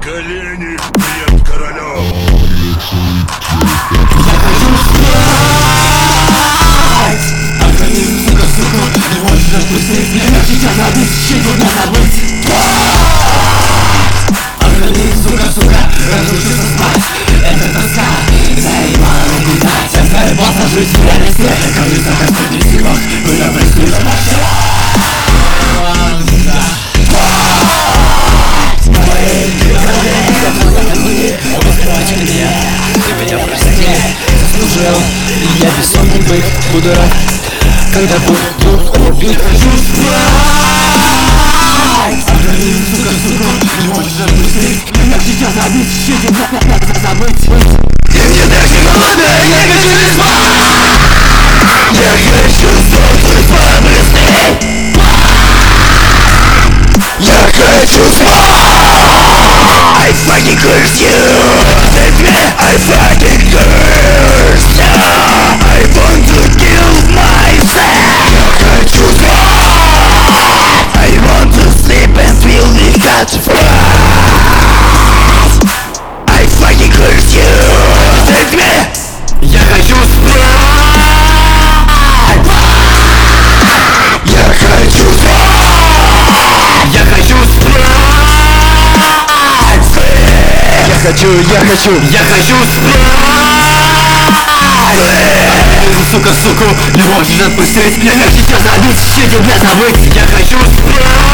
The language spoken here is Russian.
колени пред королем. Организм, сука, не можешь отпустить. Иначе тебя забыть, щеку не забыть. Организм, сука, разучился спать. Это тоска, заебала руку дать. Я заебался жить в реальности. Кажется, последний силок, было престижно вообще. Ты меня прости, заслужил. Я бессонный бык, буду рад, когда буду убить. Хочу спать. Организм, сука, не можешь отпустить. Я сейчас забыть, щеки надо забыть. И мне даже голодно, я хочу не спать. Я хочу слушать по-быстрей. Я хочу спать. I fucking curse you. I fucking curse you. I want to kill myself. Я хочу спать. I want to sleep and feel the hot flies. I fucking curse you. Я хочу спать. Я хочу спать. Я хочу спать. Я хочу спать. Сука, суку, не можешь отпустить. Я хочу тебя забыть, щеки не забыть. Я хочу спать.